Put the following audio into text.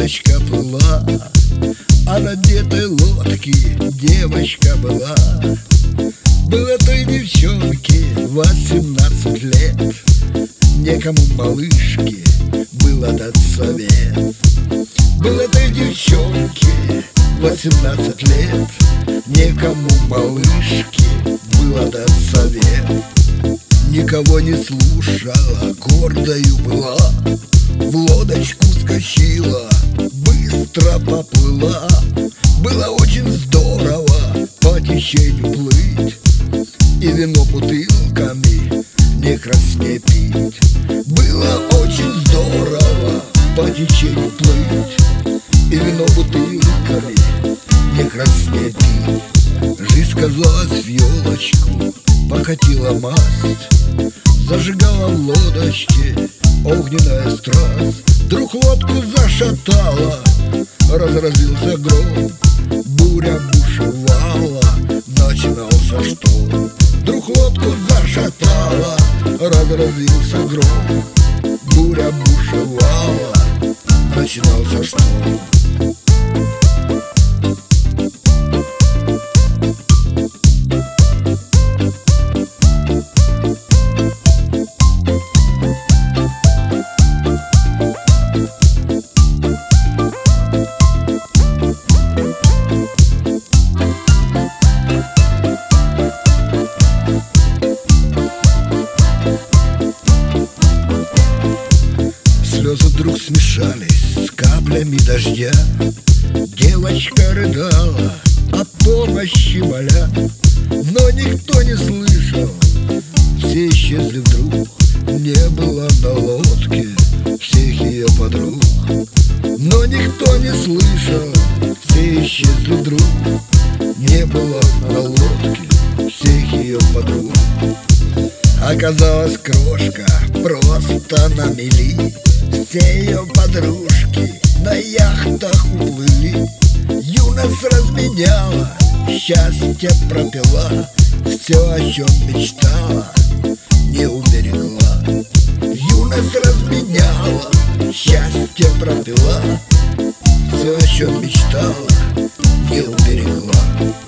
лодочка плыла, а на этой лодке девочка была. Было той девчонке 18 лет, некому малышке было дать совет. Было той девчонке 18 лет, некому малышке было дать совет. Никого не слушала, гордою была, в лодочку скочила, быстро поплыла. Было очень здорово по течению плыть и вино бутылками не краснее пить. Было очень здорово по течению плыть и вино бутылками не краснее пить. Жизнь сказалась в елочку, покатила масть, зажигала в лодочке огненная страсть. Вдруг лодку зашатала, разразился гром, буря бушевала, начинался шторм. Вдруг лодку зашатала, разразился гром, буря бушевала, начинался шторм. Слезы вдруг смешались с каплями дождя. Девочка рыдала, о помощи моля, но никто не слышал. Все исчезли вдруг, не было на лодке всех ее подруг. Но никто не слышал, все исчезли вдруг, не было на лодке всех ее подруг. Оказалась крошка просто на мели, все ее подружки на яхтах уплыли. Юность разменяла, счастье пропила, все, о чем мечтала, не уберегла. Юность разменяла, счастье пропила, все, о чем мечтала, не уберегла.